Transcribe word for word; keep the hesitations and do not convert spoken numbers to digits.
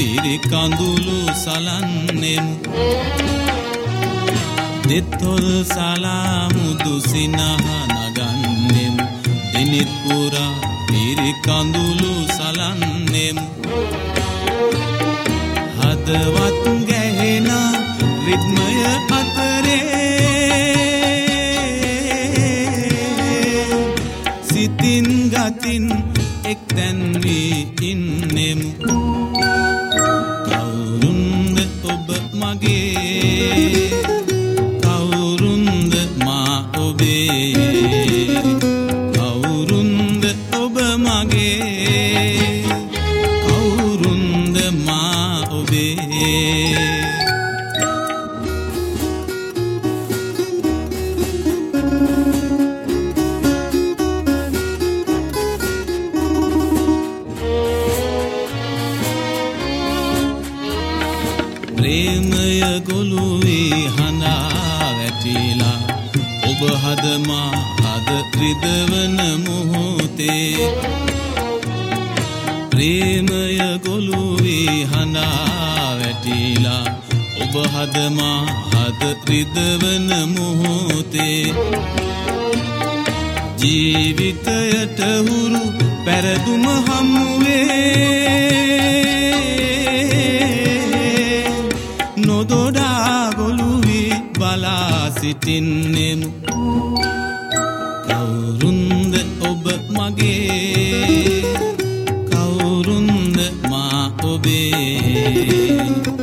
පිරි කඳුළු සලන්නෙමු දෙතොල් සලාමුදු සිනහ නගන්නෙමු දිනිත් පුරා පිරි කඳුළු සලන්නෙමු හදවත් ගැහෙන රිද්මය අතරේ සිතින් ගතින් එක්තැන් වී ඉන්නෙමු කවුරුන්ද ඔබ මගේ කවුරුන්ද මා ඔබේ කවුරුන්ද ඔබ මගේ කවුරුන්ද මා ඔබේ ප්‍රේමය ගොළුවේ හඬා වැටිලා ඔබ හදමා හද රිදවන මොහොතේ ප්‍රේමය ගොළුවේ හඬා වැටිලා ඔබ හදමා හද රිදවන මොහොතේ ජීවිතයට හුරු පැරදුම හමුවේ නොදොඩා ගොළුවී බලා සිටින්නෙමු කවුරුන්ද ඔබ මගේ කවුරුන්ද මා ඔබේ